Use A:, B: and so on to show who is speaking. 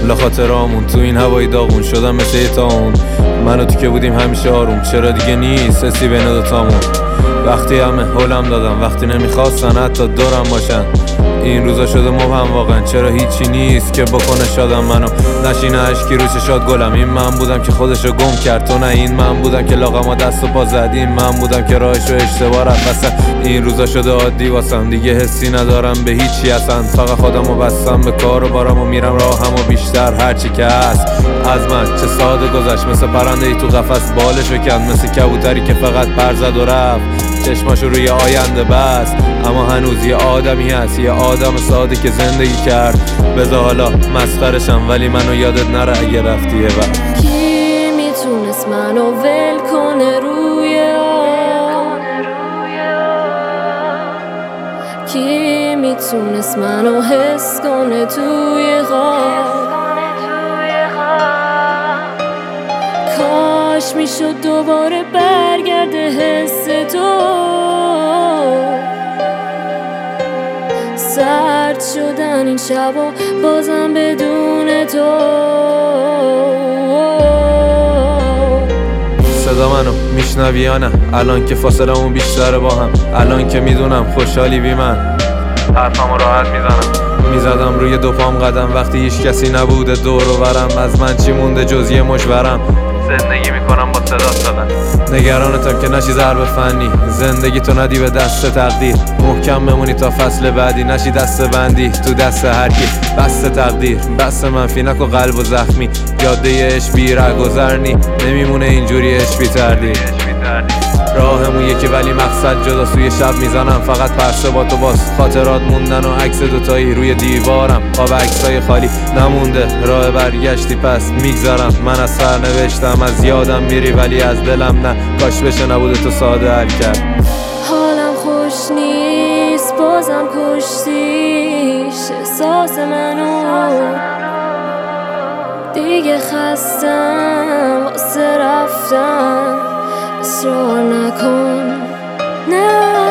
A: لخاطرامون تو این هوای داغون شدم مثل یه تاون. منو تو که بودیم همیشه آروم، چرا دیگه نیست حسی بین دوتامون؟ وقتی همه هولم دادم، وقتی نمیخواستن حتی دورم باشن. این روزا شده مبهم واقعا، چرا هیچی نیست که بکنه شادم منو؟ نشینه اشکی رو چشات گلم، این من بودم که خودشو گم کرد تو نه، این من بودم که لاغما دست و پا زد، این من بودم که راهشو اشتباه رفت وسط. این روزا شده عادی واسم، دیگه حسی ندارم به هیچی اصلا، فقط خودمو بستم به کار و بارم و میرم راهم و بیشتر هرچی که هست از من چه ساده گذشت، مثل پرنده ای تو قفس بالشو کند، مثل کبوتری که فقط پر زد و رفت چشماشو روی آینده بست. اما هنوز یه آدمی هست، یه آدم ساده که زندگی کرد. بذار حالا مسخرشم ولی منو یادت نره اگه رفتی یه وقت.
B: کی میتونست منو ول کنه روی آب؟ کی میتونست منو حس کنه توی خواب؟ کاش میشد دوباره برگرده حس تو. سرد شدن این شبا بازم بدون تو.
A: صدا منو میشنوی یا نه؟ الان که فاصلمون بیشتره با هم، الان که میدونم خوشحالی بی من، حرفمو راحت میزدم روی دو پام قدم وقتی هیچ کسی نبوده دور و برم. از من چی مونده جز یه مشورم؟ زندگی میکنم با صدا دادن. نگرانتم که نشی ضرب فنی، زندگی تو ندی به دست تقدیر. محکم بمونی تا فصل بعدی، نشی دست بندی تو دست هر کی. بس تقدیر بس منفی نکو قلب و زخمی، جاده عشق بی رهگذرنی، نمیمونه اینجوری عشق بی تردید. راهمون یکی ولی مقصد جدا، سوی شب میزنم فقط پرسه با تو، باز خاطرات موندن و عکس دوتایی روی دیوارم، قاب عکسای خالی نمونده، راه برگشتی پس میگذارم. من از سر نوشتم از یادم میری ولی از دلم نه، کاش بشه نبوده تو ساده حل کرد.
B: حالم خوش نیست بازم کشتیش احساس منو، دیگه خستم واسه رفتن، اصرار نکن نه.